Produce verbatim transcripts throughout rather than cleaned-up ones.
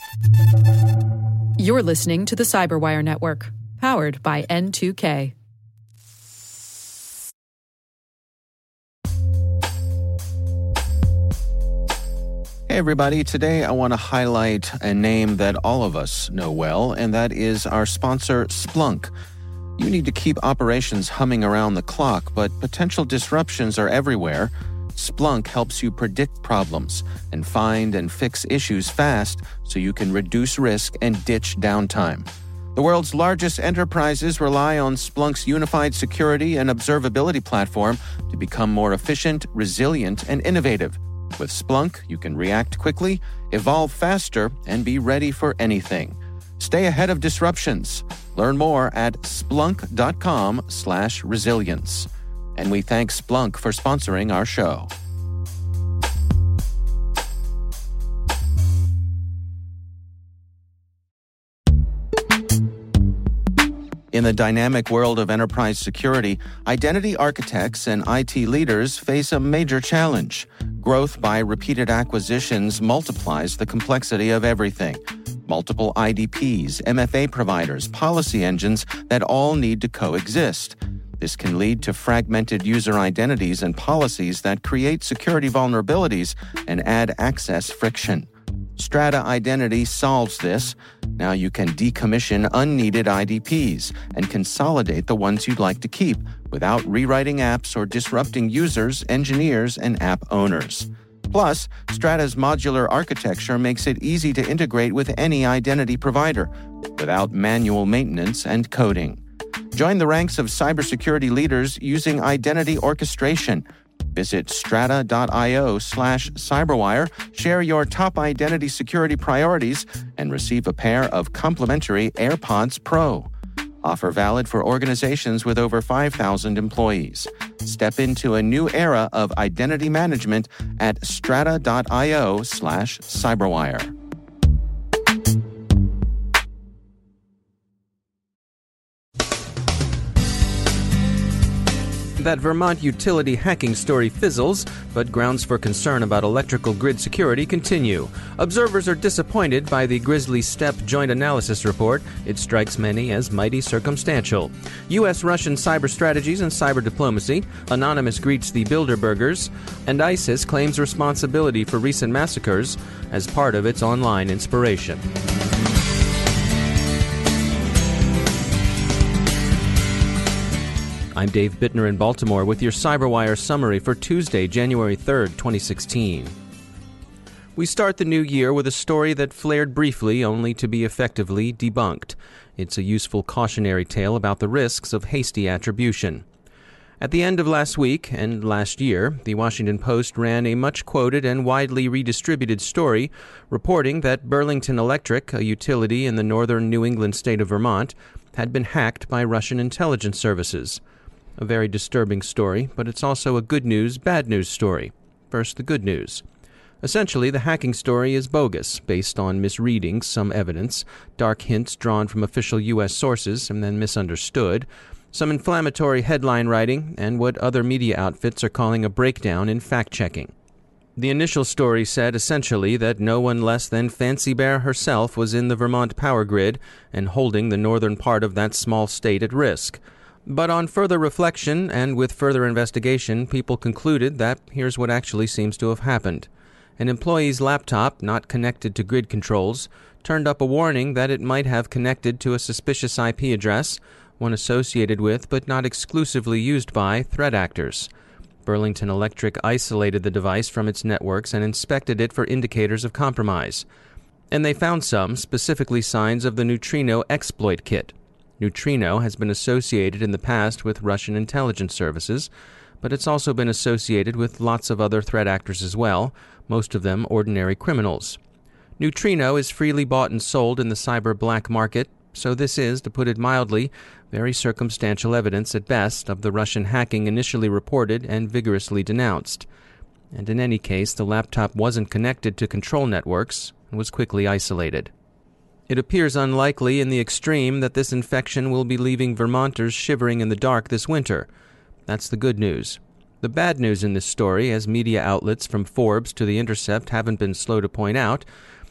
You're listening to the Cyberwire Network, powered by N two K. Hey everybody, today I want to highlight a name that all of us know well, and that is our sponsor, Splunk. You need to keep operations humming around the clock, but potential disruptions are everywhere. Splunk helps you predict problems and find and fix issues fast so you can reduce risk and ditch downtime. The world's largest enterprises rely on Splunk's unified security and observability platform to become more efficient, resilient, and innovative. With Splunk, you can react quickly, evolve faster, and be ready for anything. Stay ahead of disruptions. Learn more at splunk.com slash resilience. And we thank Splunk for sponsoring our show. In the dynamic world of enterprise security, identity architects and I T leaders face a major challenge. Growth by repeated acquisitions multiplies the complexity of everything. Multiple I D Ps, M F A providers, policy engines that all need to coexist. This can lead to fragmented user identities and policies that create security vulnerabilities and add access friction. Strata Identity solves this. Now you can decommission unneeded I D Ps and consolidate the ones you'd like to keep without rewriting apps or disrupting users, engineers, and app owners. Plus, Strata's modular architecture makes it easy to integrate with any identity provider without manual maintenance and coding. Join the ranks of cybersecurity leaders using identity orchestration. Visit strata.io slash cyberwire, share your top identity security priorities, and receive a pair of complimentary AirPods Pro. Offer valid for organizations with over five thousand employees. Step into a new era of identity management at strata.io slash cyberwire. That Vermont utility hacking story fizzles, but grounds for concern about electrical grid security continue. Observers are disappointed by the Grizzly Steppe Joint Analysis Report. It strikes many as mighty circumstantial. U S-Russian cyber strategies and cyber diplomacy. Anonymous greets the Bilderbergers. And ISIS claims responsibility for recent massacres as part of its online inspiration. I'm Dave Bittner in Baltimore with your CyberWire summary for Tuesday, January third, twenty sixteen. We start the new year with a story that flared briefly only to be effectively debunked. It's a useful cautionary tale about the risks of hasty attribution. At the end of last week and last year, the Washington Post ran a much-quoted and widely redistributed story reporting that Burlington Electric, a utility in the northern New England state of Vermont, had been hacked by Russian intelligence services. A very disturbing story, but it's also a good news, bad news story. First, the good news. Essentially, the hacking story is bogus, based on misreading some evidence, dark hints drawn from official U S sources and then misunderstood, some inflammatory headline writing, and what other media outfits are calling a breakdown in fact-checking. The initial story said essentially that no one less than Fancy Bear herself was in the Vermont power grid and holding the northern part of that small state at risk. But on further reflection and with further investigation, people concluded that here's what actually seems to have happened. An employee's laptop, not connected to grid controls, turned up a warning that it might have connected to a suspicious I P address, one associated with but not exclusively used by threat actors. Burlington Electric isolated the device from its networks and inspected it for indicators of compromise. And they found some, specifically signs of the Neutrino exploit kit. Neutrino has been associated in the past with Russian intelligence services, but it's also been associated with lots of other threat actors as well, most of them ordinary criminals. Neutrino is freely bought and sold in the cyber black market, so this is, to put it mildly, very circumstantial evidence at best of the Russian hacking initially reported and vigorously denounced. And in any case, the laptop wasn't connected to control networks and was quickly isolated. It appears unlikely in the extreme that this infection will be leaving Vermonters shivering in the dark this winter. That's the good news. The bad news in this story, as media outlets from Forbes to The Intercept haven't been slow to point out,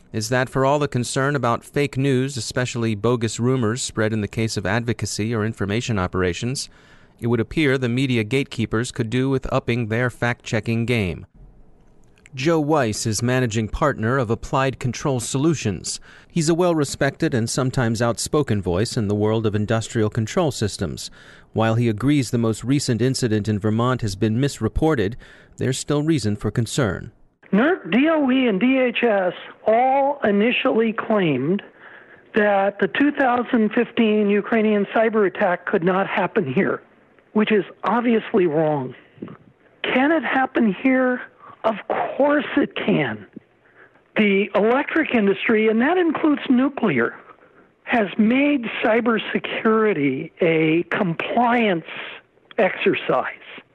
is that for all the concern about fake news, especially bogus rumors spread in the case of advocacy or information operations, it would appear the media gatekeepers could do with upping their fact-checking game. Joe Weiss is managing partner of Applied Control Solutions. He's a well-respected and sometimes outspoken voice in the world of industrial control systems. While he agrees the most recent incident in Vermont has been misreported, there's still reason for concern. NERC, D O E, and D H S all initially claimed that the two thousand fifteen Ukrainian cyber attack could not happen here, which is obviously wrong. Can it happen here? Of course it can. The electric industry, and that includes nuclear, has made cybersecurity a compliance exercise,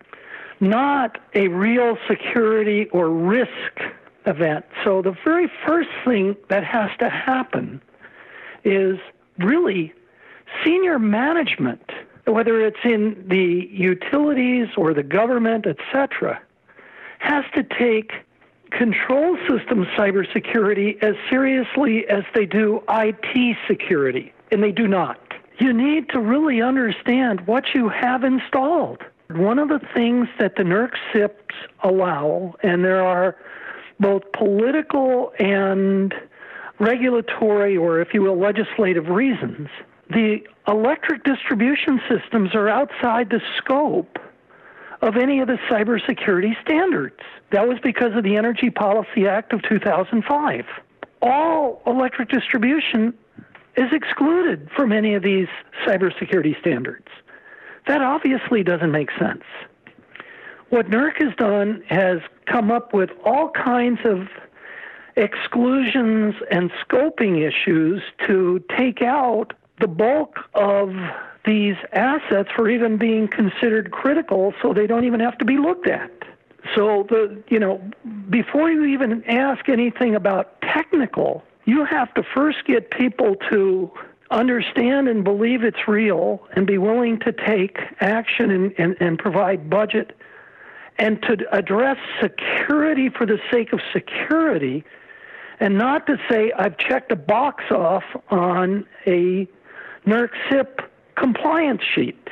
not a real security or risk event. So the very first thing that has to happen is really senior management, whether it's in the utilities or the government, et cetera, has to take control system cybersecurity as seriously as they do I T security, and they do not. You need to really understand what you have installed. One of the things that the NERC C I Ps allow, and there are both political and regulatory, or if you will, legislative reasons, the electric distribution systems are outside the scope of any of the cybersecurity standards. That was because of the Energy Policy Act of two thousand five. All electric distribution is excluded from any of these cybersecurity standards. That obviously doesn't make sense. What NERC has done has come up with all kinds of exclusions and scoping issues to take out the bulk of these assets for even being considered critical, so they don't even have to be looked at. So, the you know, before you even ask anything about technical, you have to first get people to understand and believe it's real and be willing to take action and, and, and provide budget, and to address security for the sake of security, and not to say, I've checked a box off on a NERC C I P compliance sheet.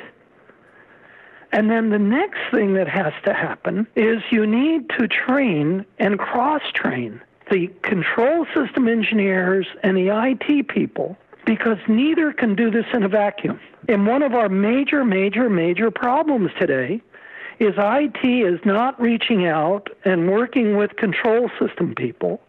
And then the next thing that has to happen is you need to train and cross-train the control system engineers and the I T people, because neither can do this in a vacuum. And one of our major, major, major problems today is I T is not reaching out and working with control system people,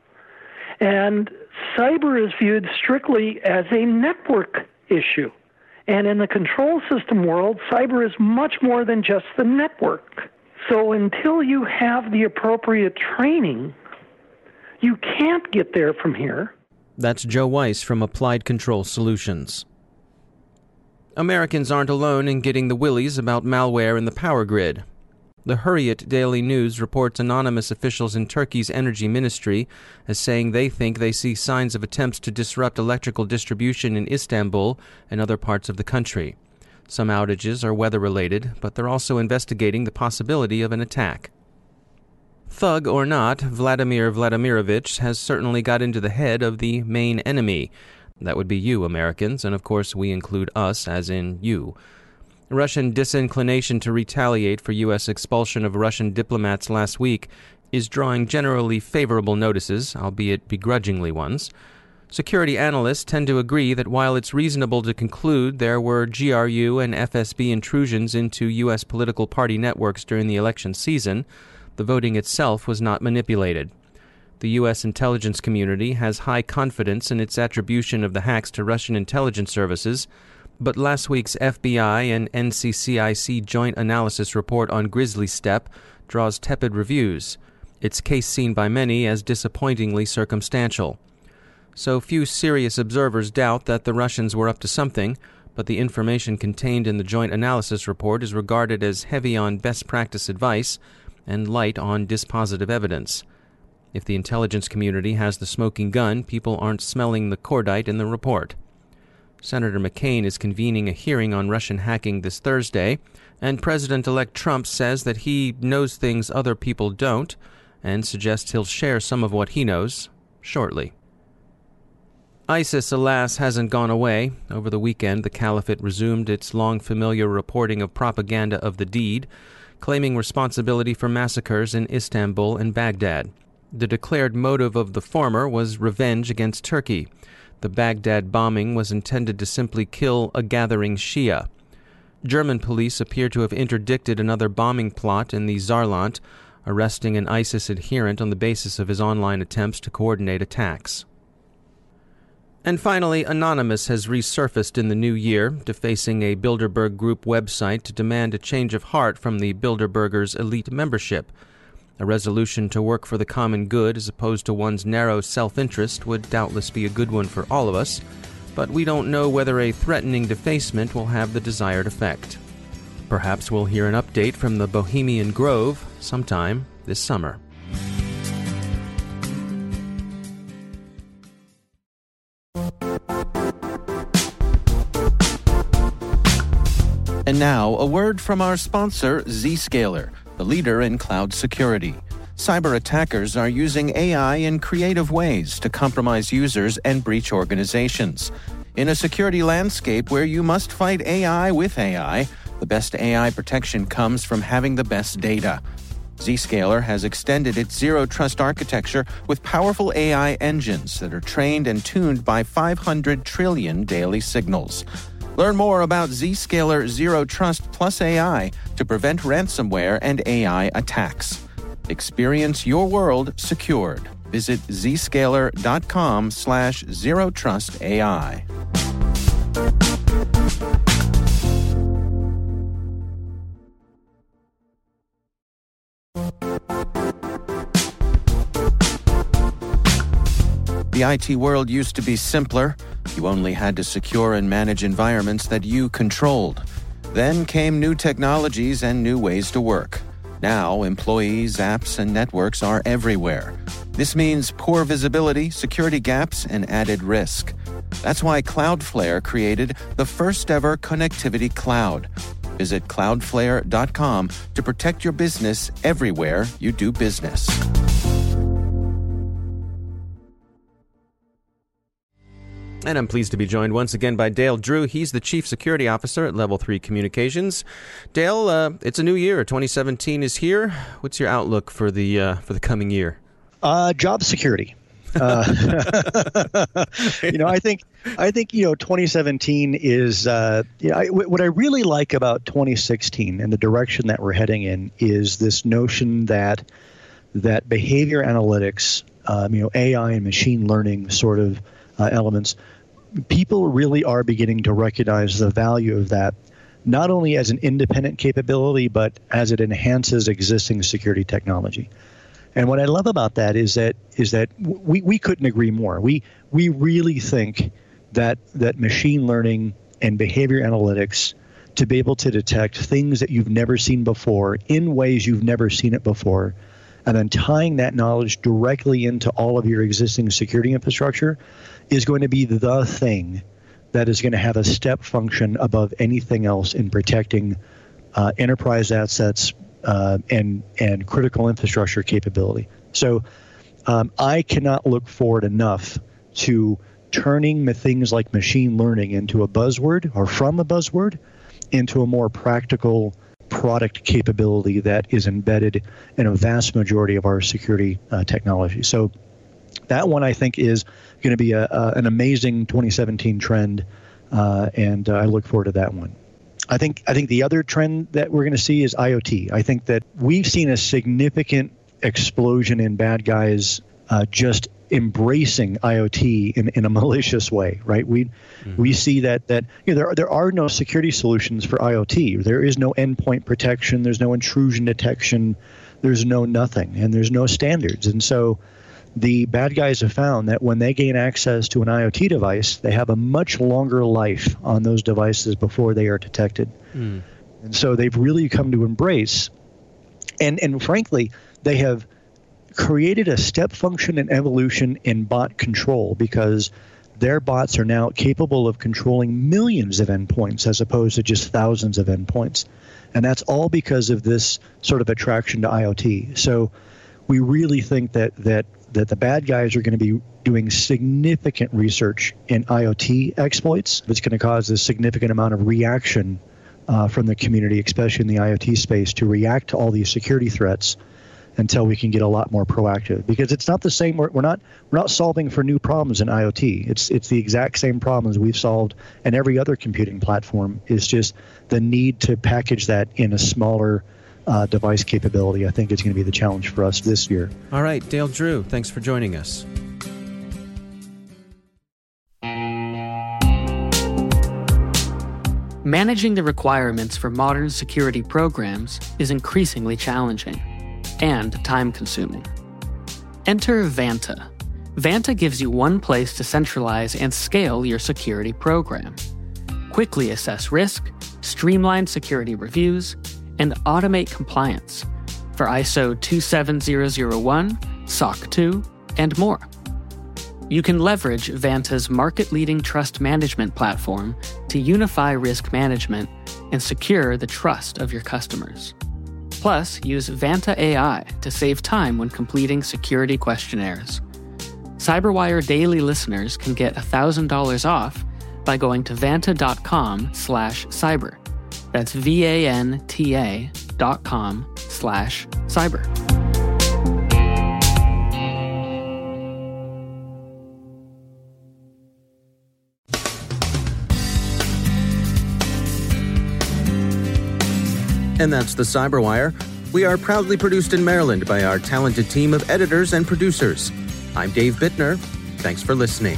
and cyber is viewed strictly as a network issue. And in the control system world, cyber is much more than just the network. So until you have the appropriate training, you can't get there from here. That's Joe Weiss from Applied Control Solutions. Americans aren't alone in getting the willies about malware in the power grid. The Hurriyet Daily News reports anonymous officials in Turkey's energy ministry as saying they think they see signs of attempts to disrupt electrical distribution in Istanbul and other parts of the country. Some outages are weather-related, but they're also investigating the possibility of an attack. Thug or not, Vladimir Vladimirovich has certainly got into the head of the main enemy. That would be you, Americans, and of course we include us, as in you. Russian disinclination to retaliate for U S expulsion of Russian diplomats last week is drawing generally favorable notices, albeit begrudgingly ones. Security analysts tend to agree that while it's reasonable to conclude there were G R U and F S B intrusions into U S political party networks during the election season, the voting itself was not manipulated. The U S intelligence community has high confidence in its attribution of the hacks to Russian intelligence services, but last week's F B I and N C C I C joint analysis report on Grizzly Step draws tepid reviews, its case seen by many as disappointingly circumstantial. So few serious observers doubt that the Russians were up to something, but the information contained in the joint analysis report is regarded as heavy on best practice advice and light on dispositive evidence. If the intelligence community has the smoking gun, people aren't smelling the cordite in the report. Senator McCain is convening a hearing on Russian hacking this Thursday, and President-elect Trump says that he knows things other people don't, and suggests he'll share some of what he knows shortly. ISIS, alas, hasn't gone away. Over the weekend, the caliphate resumed its long familiar reporting of propaganda of the deed, claiming responsibility for massacres in Istanbul and Baghdad. The declared motive of the former was revenge against Turkey. The Baghdad bombing was intended to simply kill a gathering Shia. German police appear to have interdicted another bombing plot in the Saarland, arresting an ISIS adherent on the basis of his online attempts to coordinate attacks. And finally, Anonymous has resurfaced in the new year, defacing a Bilderberg Group website to demand a change of heart from the Bilderbergers' elite membership. A resolution to work for the common good as opposed to one's narrow self-interest would doubtless be a good one for all of us, but we don't know whether a threatening defacement will have the desired effect. Perhaps we'll hear an update from the Bohemian Grove sometime this summer. And now, a word from our sponsor, Zscaler, the leader in cloud security. Cyber attackers are using A I in creative ways to compromise users and breach organizations. In a security landscape where you must fight A I with A I, the best A I protection comes from having the best data. Zscaler has extended its zero-trust architecture with powerful A I engines that are trained and tuned by five hundred trillion daily signals. Learn more about Zscaler Zero Trust Plus A I to prevent ransomware and A I attacks. Experience your world secured. Visit zscaler.com slash zero trust AI. The I T world used to be simpler. You only had to secure and manage environments that you controlled. Then came new technologies and new ways to work. Now, employees, apps, and networks are everywhere. This means poor visibility, security gaps, and added risk. That's why Cloudflare created the first-ever connectivity cloud. Visit cloudflare dot com to protect your business everywhere you do business. And I'm pleased to be joined once again by Dale Drew. He's the Chief Security Officer at Level three Communications. Dale, uh, it's a new year. twenty seventeen is here. What's your outlook for the uh, for the coming year? Uh, job security. Uh, you know, I think I think you know, twenty seventeen is. Uh, you know, I, what I really like about twenty sixteen and the direction that we're heading in is this notion that that behavior analytics, um, you know, A I and machine learning sort of uh, elements. People really are beginning to recognize the value of that, not only as an independent capability, but as it enhances existing security technology. And what I love about that is that is that we, we couldn't agree more. We we really think that that machine learning and behavior analytics, to be able to detect things that you've never seen before in ways you've never seen it before, and then tying that knowledge directly into all of your existing security infrastructure, is going to be the thing that is going to have a step function above anything else in protecting uh, enterprise assets uh, and and critical infrastructure capability. So um, I cannot look forward enough to turning the things like machine learning into a buzzword, or from a buzzword into a more practical product capability that is embedded in a vast majority of our security uh, technology. So that one, I think, is going to be a, a, an amazing twenty seventeen trend, uh, and uh, I look forward to that one. I think I think the other trend that we're going to see is IoT. I think that we've seen a significant explosion in bad guys uh, just embracing IoT in, in a malicious way, right? We mm-hmm. we see that that you know, there there are no security solutions for IoT. There is no endpoint protection. There's no intrusion detection. There's no nothing, and there's no standards. And so the bad guys have found that when they gain access to an IoT device, they have a much longer life on those devices before they are detected. Mm. And so they've really come to embrace, and and frankly, they have created a step function and evolution in bot control, because their bots are now capable of controlling millions of endpoints as opposed to just thousands of endpoints. And that's all because of this sort of attraction to IoT. So we really think that that that the bad guys are going to be doing significant research in IoT exploits. It's going to cause a significant amount of reaction uh, from the community, especially in the IoT space, to react to all these security threats until we can get a lot more proactive. Because it's not the same. We're, we're not we're not solving for new problems in IoT. It's it's the exact same problems we've solved in every other computing platform. It's just the need to package that in a smaller uh, device capability. I think is going to be the challenge for us this year. All right, Dale Drew, thanks for joining us. Managing the requirements for modern security programs is increasingly challenging and time-consuming. Enter Vanta. Vanta gives you one place to centralize and scale your security program. Quickly assess risk, streamline security reviews, and automate compliance for I S O two seven zero zero one, S O C two, and more. You can leverage Vanta's market-leading trust management platform to unify risk management and secure the trust of your customers. Plus, use Vanta A I to save time when completing security questionnaires. CyberWire Daily listeners can get one thousand dollars off by going to vanta.com slash cyber. That's V-A-N-T-A dot com slash cyber. And that's the CyberWire. We are proudly produced in Maryland by our talented team of editors and producers. I'm Dave Bittner. Thanks for listening.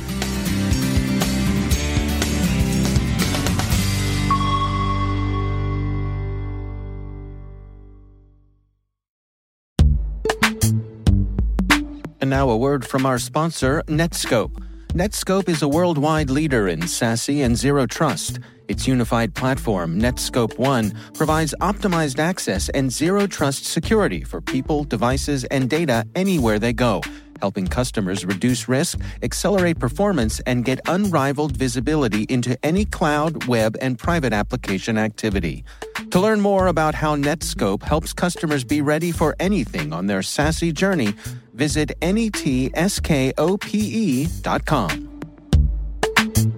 And now a word from our sponsor, Netskope. Netskope is a worldwide leader in SASE and Zero Trust. Its unified platform, Netskope One, provides optimized access and zero trust security for people, devices, and data anywhere they go, helping customers reduce risk, accelerate performance, and get unrivaled visibility into any cloud, web, and private application activity. To learn more about how Netskope helps customers be ready for anything on their SASE journey, visit netskope dot com.